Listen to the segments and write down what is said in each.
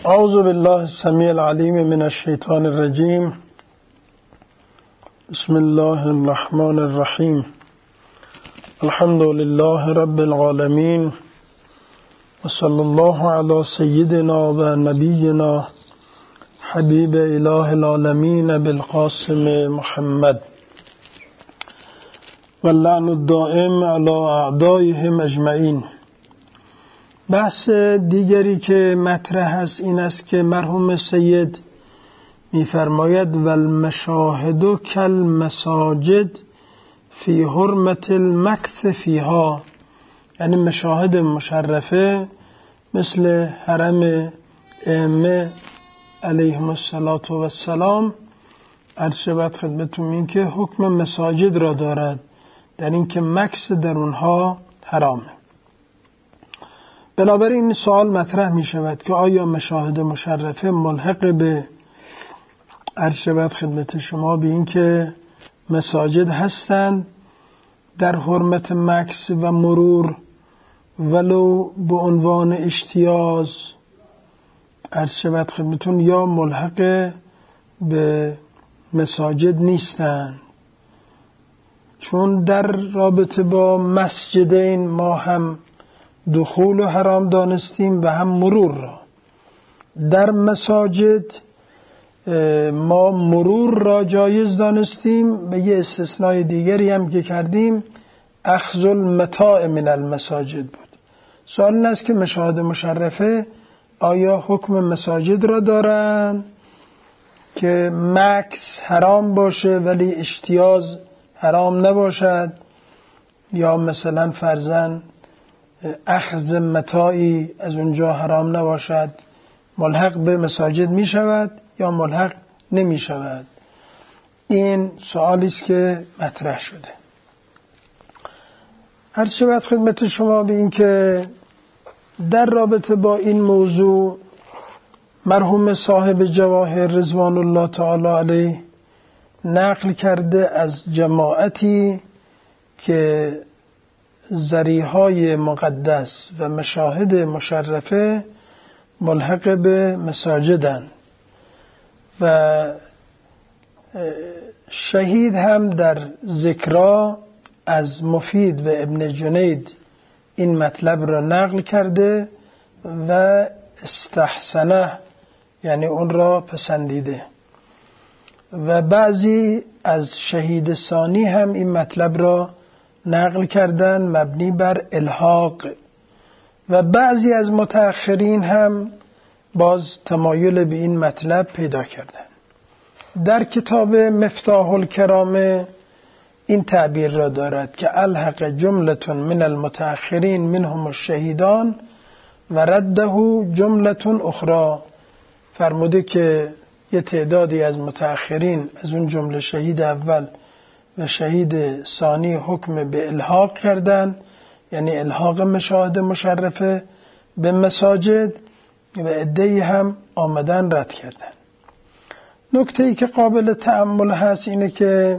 اعوذ بالله السمیع العلیم من الشیطان الرجیم. بسم الله الرحمن الرحیم. الحمد لله رب العالمین و صلی الله علی سیدنا و نبینا حبیب اله العالمین بالقاسم محمد و اللعن الدائم علی اعدائهم اجمعین. بحث دیگری که مطرح است این است که مرحوم سید می‌فرماید و المشاهد کالمساجد فی حرمت المکث فیها، یعنی مشاهد مشرفه مثل حرم ائمه علیهم السلام عرض شود خدمتتون این که حکم مساجد را دارد، در این که مکث در اونها حرامه. بنابراین این سوال مطرح می شود که آیا مشاهد مشرفه ملحق به عرض شود خدمت شما به این که مساجد هستند در حرمت مکث و مرور ولو به عنوان اجتیاز عرض شود خدمتون، یا ملحق به مساجد نیستند؟ چون در رابطه با مسجدین ما هم دخول و حرام دانستیم و هم مرور را. در مساجد ما مرور را جایز دانستیم، به یه استثنای دیگری هم که کردیم اخذ المتاع من المساجد بود. سوال این است که مشاهد مشرفه آیا حکم مساجد را دارند که مکث حرام باشه ولی اجتیاز حرام نباشد، یا مثلا فرضاً اخذ متاعی از اونجا حرام نباشد، ملحق به مساجد می شود یا ملحق نمی شود؟ این سوالی است که مطرح شده. عرض شود خدمت شما به این که در رابطه با این موضوع مرحوم صاحب جواهر رضوان الله تعالی علیه نقل کرده از جماعتی که ذریعه‌های مقدس و مشاهد مشرفه ملحق به مساجدند و شهید هم در ذکرا از مفید و ابن جنید این مطلب را نقل کرده و استحسنه، یعنی اون را پسندیده، و بعضی از شهید ثانی هم این مطلب را نقل کردن مبنی بر الحاق، و بعضی از متأخرین هم باز تمایل به این مطلب پیدا کردن. در کتاب مفتاح الکرامه این تعبیر را دارد که الحق جملة من المتأخرین منهم الشهیدان و رده جملة اخرى. فرموده که یه تعدادی از متأخرین از اون جمله شهید اول و شهید ثانی حکم به الحاق کردن، یعنی الحاق مشاهد مشرفه به مساجد، و عده‌ای هم آمدن رد کردن. نکته‌ای که قابل تأمل هست اینه که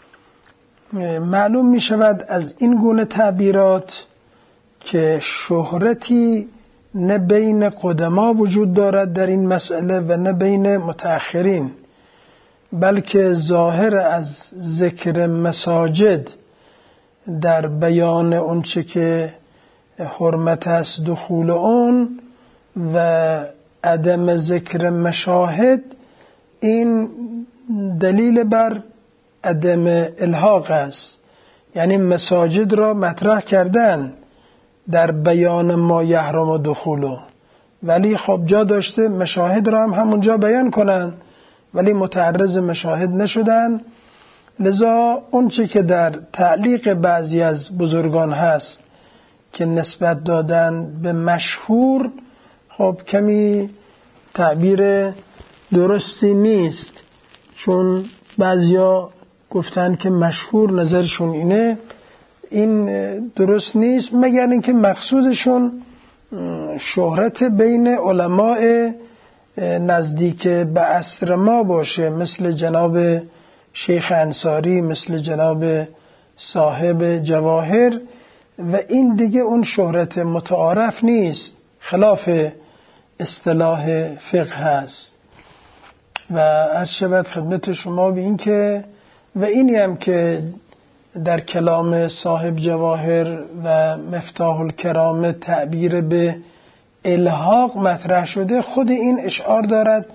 معلوم می شود از این گونه تعبیرات که شهرتی نه بین قدما وجود دارد در این مسئله و نه بین متأخرین، بلکه ظاهر از ذکر مساجد در بیان اونچه که حرمت است دخول اون و عدم ذکر مشاهد، این دلیل بر عدم الحاق است. یعنی مساجد را مطرح کردن در بیان ما یحرم دخولو، ولی خب جا داشته مشاهد را هم همونجا بیان کنن، ولی متعرض مشاهد نشدن. لذا اونچه که در تعلیق بعضی از بزرگان هست که نسبت دادن به مشهور، خب کمی تعبیر درستی نیست، چون بعضیا گفتن که مشهور نظرشون اینه، این درست نیست، مگر اینکه مقصودشون شهرت بین علماء نزدیک به عصر ما باشه، مثل جناب شیخ انصاری، مثل جناب صاحب جواهر، و این دیگه اون شهرت متعارف نیست، خلاف اصطلاح فقه هست و عرض شود خدمت شما به این که و اینی هم که در کلام صاحب جواهر و مفتاح الکرام تعبیر به الحاق مطرح شده، خود این اشعار دارد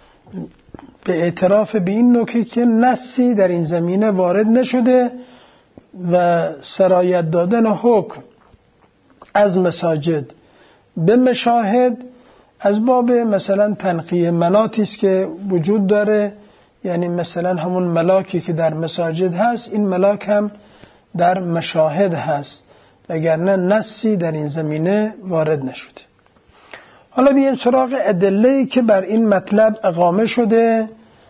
به اعتراف به این نکته که نصی در این زمینه وارد نشده و سرایت دادن حکم از مساجد به مشاهد از باب مثلا تنقیه مناطی است که وجود داره، یعنی مثلا همون ملاکی که در مساجد هست این ملاک هم در مشاهد هست، وگرنه نصی در این زمینه وارد نشده. حالا بیایم سراغ ادله‌ای که بر این مطلب اقامه شده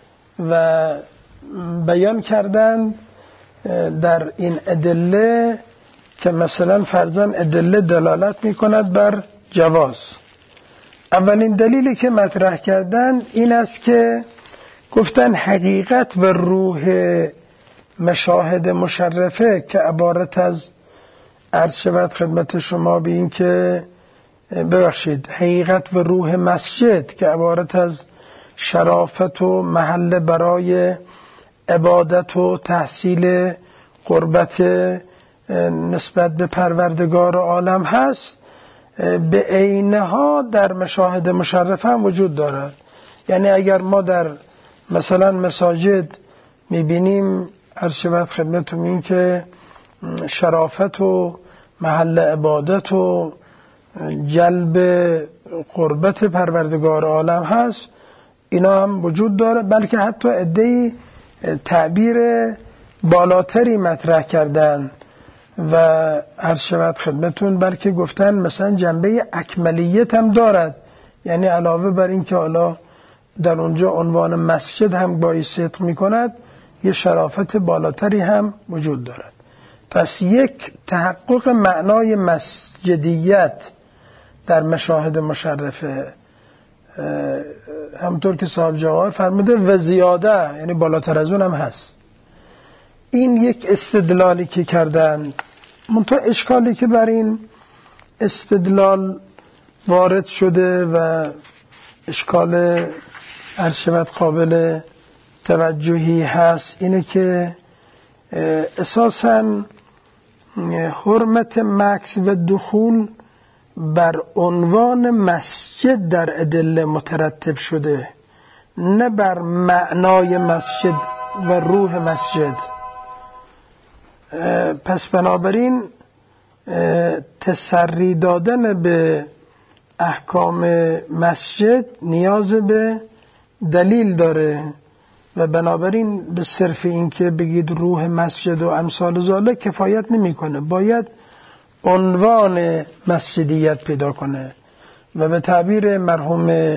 و بیان کردن در این ادله که مثلا فرضاً ادله دلالت می‌کند بر جواز. اولین دلیلی که مطرح کردن این است که گفتن حقیقت و روح مشاهد مشرفه که عبارت از عرض شود خدمت شما به این که حقیقت و روح مسجد که عبارت از شرافت و محل برای عبادت و تحصیل قربت نسبت به پروردگار عالم هست، به عینها در مشاهد مشرفه هم وجود دارد. یعنی اگر ما در مثلا مساجد میبینیم عرض شود خدمتتون این که شرافت و محل عبادت و جلب قربت پروردگار عالم هست، اینا هم وجود داره، بلکه حتی عده‌ای تعبیر بالاتری مطرح کردن و عرض شود خدمتون بلکه گفتن مثلا جنبه اکملیت هم دارد، یعنی علاوه بر این که حالا در اونجا عنوان مسجد هم بایی صدق می کند، یه شرافت بالاتری هم وجود دارد. پس یک تحقق معنای مسجدیت در مشاهد مشرفه، همطور که صاحب جواهر فرموده و زیاده، یعنی بالاتر از اون هم هست. این یک استدلالی که کردن. منتها اشکالی که بر این استدلال وارد شده و اشکال عرض شود قابل توجهی هست اینه که اساساً حرمت مکث و دخول بر عنوان مسجد در ادله مترتب شده، نه بر معنای مسجد و روح مسجد. پس بنابراین تسری دادن به احکام مسجد نیاز به دلیل داره و بنابراین به صرف این که بگید روح مسجد و امثال ذالک کفایت نمیکنه، باید عنوان مسجدیت پیدا کنه. و به تعبیر مرحوم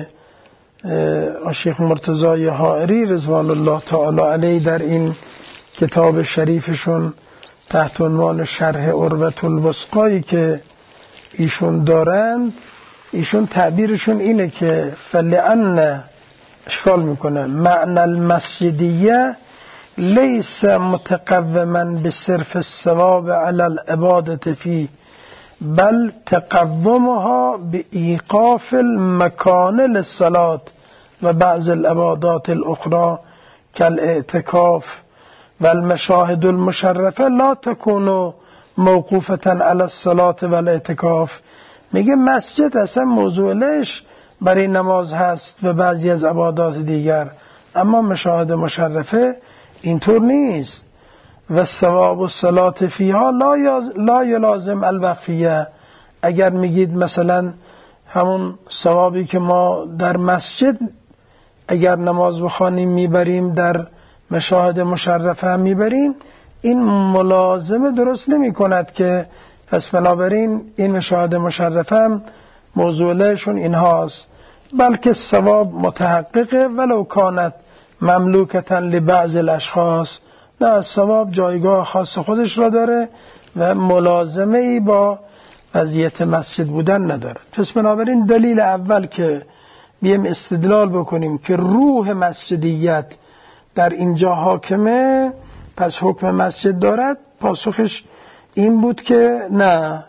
شیخ مرتضی حائری رضوان الله تعالی علیه در این کتاب شریفشون تحت عنوان شرح عروة الوثقی که ایشون دارند، ایشون تعبیرشون اینه که فلأن اشکال میکنه معنی المسجدیه لیس متقوما بصرف الثواب علی العبادة فيه بل تقومها بإيقاف المكان للصلاة و بعض العبادات الأخرى كالاعتكاف والمشاهد المشرفه لا تكون موقوفة على الصلاة والاعتكاف. میگه مسجد اصلا موضوعش برای نماز هست و بعضی از عبادات دیگر، اما مشاهد مشرفه اینطور نیست. و ثواب الصلاة فیها لا یلازم الوقفیه. اگر میگید مثلا همون ثوابی که ما در مسجد اگر نماز بخوانیم میبریم در مشاهد مشرفه هم میبریم، این ملازمه درست نمی کند که پس بنابراین این مشاهد مشرفه هم موضوعشون اینهاست، بلکه ثواب متحققه ولو کانت مملوکتن لبعض الاشخاص. نه، ثواب جایگاه خاص خودش را داره و ملازمه ای با وضعیت مسجد بودن نداره. پس بنابراین دلیل اول که بیم استدلال بکنیم که روح مسجدیت در اینجا حاکمه پس حکم مسجد دارد، پاسخش این بود که نه،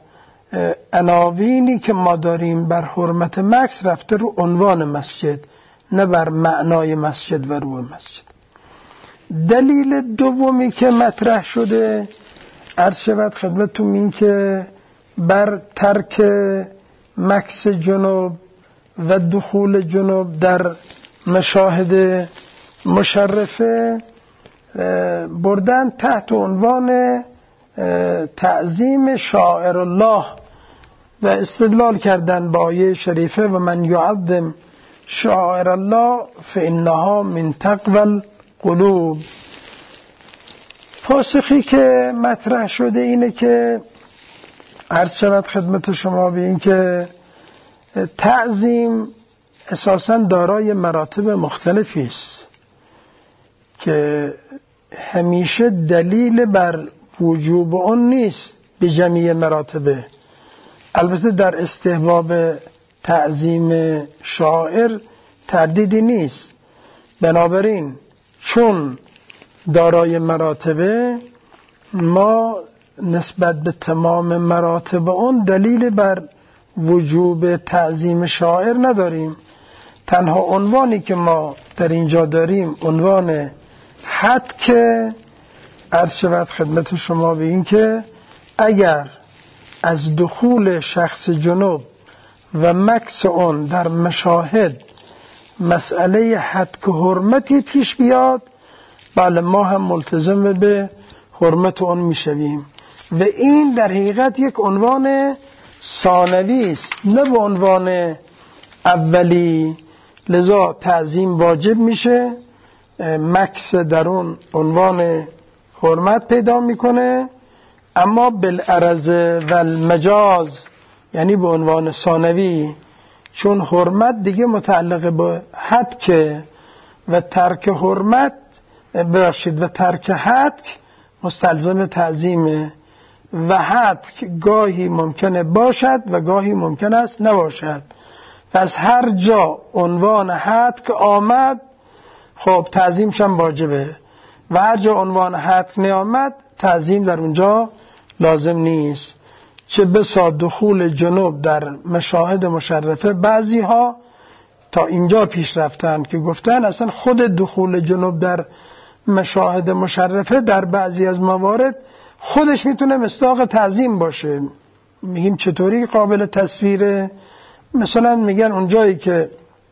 عناوینی که ما داریم بر حرمت مکث رفته رو عنوان مسجد، نه بر معنای مسجد و روح مسجد. دلیل دومی که مطرح شده عرض شود خدمتتون این که بر ترک مکث جنوب و دخول جنوب در مشاهد مشرفه بردن تحت عنوان تعظیم شعائر الله و استدلال کردن با آیه شریفه و من یعظم شعائر الله فانها من تقوی القلوب. پاسخی که مطرح شده اینه که عرض شود خدمت شما به این که تعظیم اساساً دارای مراتب مختلفی است که همیشه دلیل بر وجوب اون نیست به جمیع مراتبه. البته در استحباب تعظیم شاعر تردیدی نیست، بنابراین چون دارای مراتبه ما نسبت به تمام مراتب اون دلیل بر وجوب تعظیم شاعر نداریم. تنها عنوانی که ما در اینجا داریم عنوان حد که عرض شود خدمت شما به این که اگر از دخول شخص جنوب و مکث اون در مشاهد مسئله حد که حرمتی پیش بیاد، بله ما هم ملتزم به حرمت اون میشویم و این در حقیقت یک عنوان ثانوی است نه به عنوان اولی، لذا تعظیم واجب میشه، مکث در اون عنوان حرمت پیدا میکنه، اما بالعرض و المجاز یعنی به عنوان ثانوی، چون حرمت دیگه متعلق به حد که و ترک حرمت باشید و ترک حد مستلزم تعظیمه و حد گاهی ممکنه باشد و گاهی ممکن است نباشد. پس هر جا عنوان حد که آمد خب تعظیمش هم واجبه و هر جا عنوان حد نیامد تعظیم در اونجا لازم نیست. چه بسا دخول جنوب در مشاهد مشرفه بعضی ها تا اینجا پیش رفتن که گفتن اصلا خود دخول جنوب در مشاهد مشرفه در بعضی از موارد خودش میتونه مصداق تعظیم باشه. میگیم چطوری قابل تصویره؟ مثلا میگن اونجایی که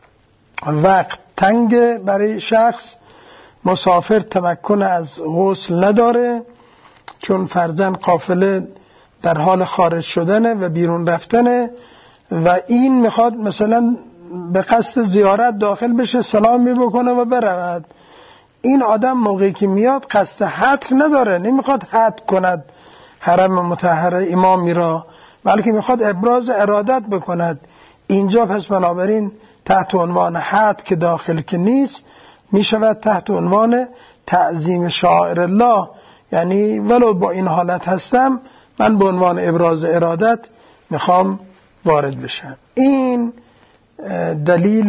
وقت تنگ برای شخص، مسافر تمکن از غسل نداره چون فرضاً قافله در حال خارج شدنه و بیرون رفتنه و این میخواد مثلا به قصد زیارت داخل بشه، سلامی بکنه و برود. این آدم موقعی که میاد قصد حد نداره، نمیخواد حد کند حرم مطهر امامی را، بلکه میخواد ابراز ارادت بکند. اینجا پس بنابراین تحت عنوان حد که داخل که نیست میشود تحت عنوان تعظیم شعائر الله، یعنی ولو با این حالت هستم من به عنوان ابراز ارادت میخوام وارد بشم. این دلیل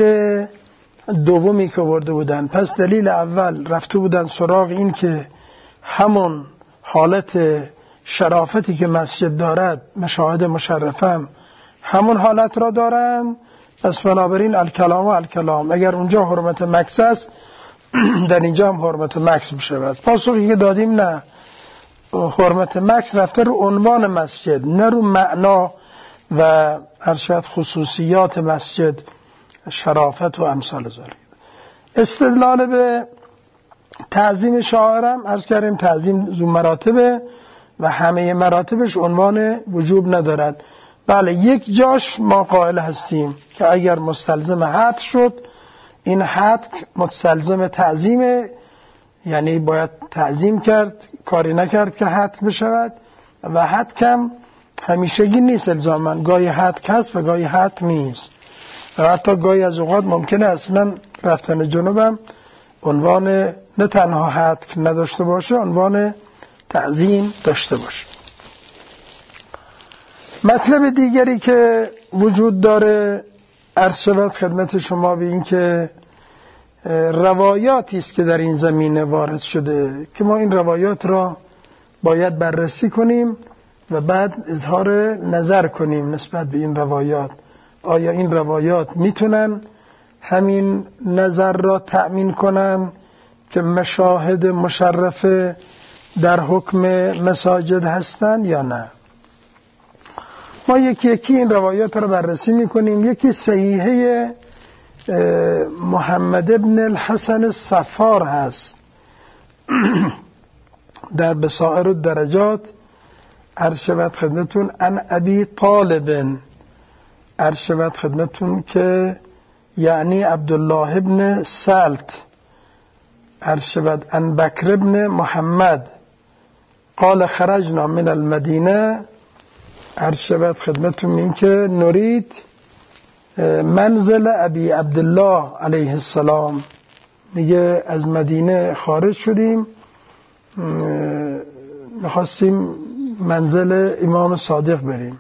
دومی که ورده بودن. پس دلیل اول رفته بودن سراغ این که همون حالت شرافتی که مسجد دارد مشاهد مشرفم همون حالت را دارن، پس بنابراین الکلام و الکلام، اگر اونجا حرمت مکث است در اینجا هم حرمت مکث بشود. پاسخی که دادیم نه، حرمت مکث رفته رو عنوان مسجد نه رو معنا و ارشد خصوصیات مسجد، شرافت و امثال ذلك. استدلال به تعظیم شاعرم عرض کردیم تعظیم ذو مراتبه و همه مراتبش عنوان وجوب ندارد. بله یک جاش ما قائل هستیم که اگر مستلزم حد شد این حد مستلزم تعظیمه، یعنی باید تعظیم کرد، کاری نکرد که حد بشود و حد کم همیشگی نیست الزاماً، گاهی حد هست و گاهی حد نیست و حتی گاهی از اوقات ممکنه اصلا رفتن جنوبم عنوان نه تنها حد نداشته باشه، عنوان تعظیم داشته باشه. مطلب دیگری که وجود داره عرض شود خدمت شما به این که روایاتی است که در این زمینه وارد شده که ما این روایات را باید بررسی کنیم و بعد اظهار نظر کنیم نسبت به این روایات. آیا این روایات میتونن همین نظر را تأمین کنن که مشاهد مشرفه در حکم مساجد هستند یا نه؟ ما یکی یکی این روایات را بررسی میکنیم. یکی صحیحه محمد ابن الحسن الصفار هست در بصائر الدرجات. عرض شود خدمتون ان ابی طالب، عرض شود خدمتون که یعنی عبدالله ابن سلت، عرض شود ان بکر ابن محمد قال خرجنا من المدینه، عرض شود خدمتون این که نرید منزل ابی عبدالله علیه السلام، میگه از مدینه خارج شدیم میخواستیم منزل امام صادق بریم.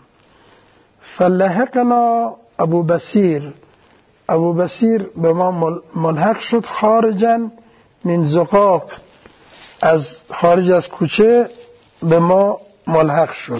فلحقنا ابو بصیر، ابو بصیر به ما ملحق شد خارجا من زقاق، از خارج از کوچه به ما ملحق شد.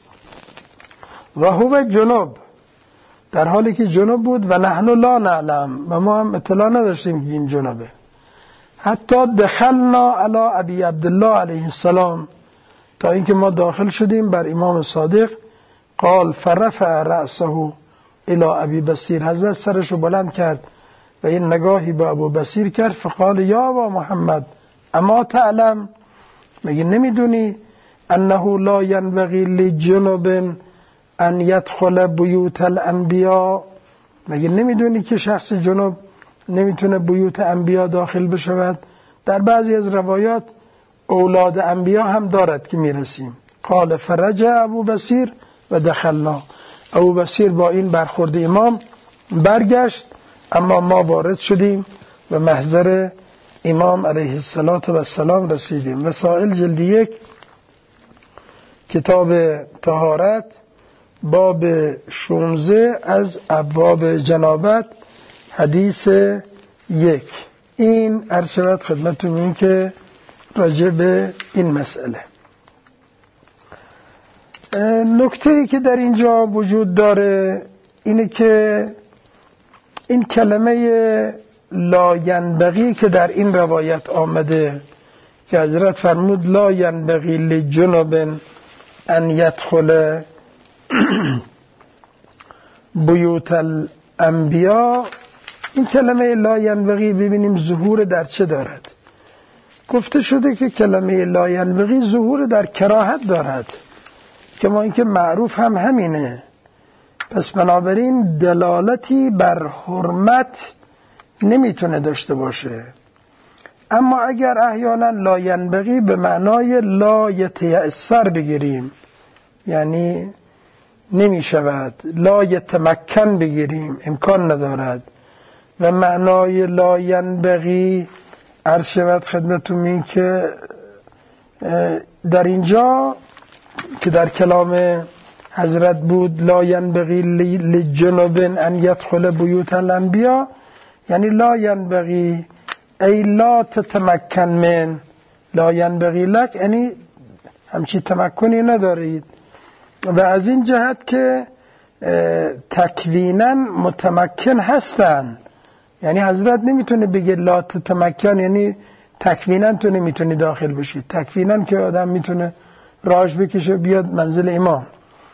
و هو جنوب، در حالی که جنوب بود و نحن لا نعلم، و ما هم اطلاع نداشتیم که این جنوبه. حتی دخلنا علی ابی عبدالله علیه السلام، تا اینکه ما داخل شدیم بر امام صادق. قال فرفع رأسه الى ابی بصیر، حضرت سرش رو بلند کرد و این نگاهی به ابو بصیر کرد. فقال یا ابا محمد اما تعلم، میگه نمیدونی انه لا ينبغي لجنوب ان يدخل بیوت الانبیاء، مگه نمیدونی که شخص جنوب نمیتونه بیوت انبیا داخل بشود؟ در بعضی از روایات اولاد انبیا هم دارد که میرسیم. قال فرجع ابو بصیر و دخلنا، ابو بصیر با این برخورد امام برگشت، اما ما وارد شدیم و محضر امام علیه السلام رسیدیم. وسائل جلد 1 کتاب طهارت باب 16 از ابواب جنابت حدیث 1. این عرض شود خدمتتون این که راجع به این مسئله. نکته‌ای که در اینجا وجود داره اینه که این کلمه لا ینبغی که در این روایت آمده که حضرت فرمود لا ینبغی لجنوب ان یدخل بیوت الانبیا، این کلمه لا ینبغی ببینیم ظهور در چه دارد. گفته شده که کلمه لا ینبغی ظهور در کراهت دارد، که ما اینکه معروف هم همینه. پس بنابراین دلالتی بر حرمت نمیتونه داشته باشه. اما اگر احیانا لا ینبغی به معنای لا یتیسر بگیریم، یعنی نمی شود، لا یتمکن بگیریم، امکان ندارد، و معنای لا ینبغی عرض شود خدمتون این که در اینجا که در کلام حضرت بود لا ینبغی لجنوب ان یدخل بیوت الانبیا، یعنی لا ینبغی ای لا تتمکن من، لا ینبغی لک یعنی همچی تمکنی ندارید. و از این جهت که تکوینا متمکن هستن، یعنی حضرت نمیتونه بگه لا تتمکن یعنی تکوینا تو نمیتونی داخل بشی. تکوینا که آدم میتونه راهش بکشه بیاد منزل امام.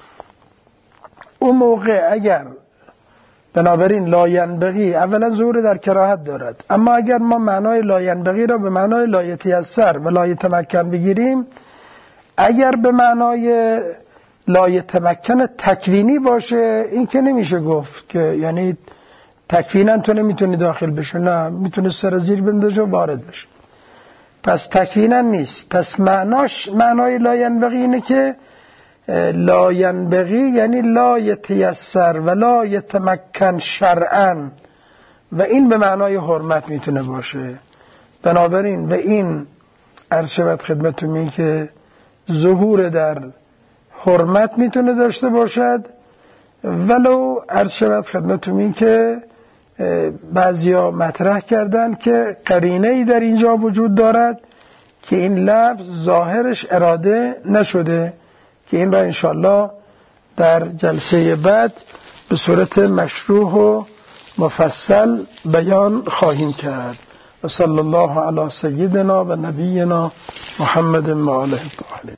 اون موقع اگر بنابراین لا ینبغی اولا ظهور در کراهت دارد، اما اگر ما معنای لا ینبغی را به معنای لا یتیسر و لا یتمکن بگیریم، اگر به معنای لا یتمکن تکوینی باشه، این که نمیشه گفت که یعنی تکوینا تو نمیتونی داخل بشو، نه، میتونه سر زیر بندازه و وارد بشه. پس تکوینا نیست. پس معنای لا ینبغی اینه که لا ینبغی یعنی لا یتیسر و لا یتمکن شرعا، و این به معنای حرمت میتونه باشه. بنابراین و این عرض شود خدمتتون این که ظهور در حرمت میتونه داشته باشد، ولو عرض شود خدمتتون این که بعضیا مطرح کردن که قرینه‌ای در اینجا وجود دارد که این لفظ ظاهرش اراده نشده، که این را انشاءالله در جلسه بعد به صورت مشروح و مفصل بیان خواهیم کرد. و صلی الله علی سیدنا و نبینا محمد و آله الطاهرین.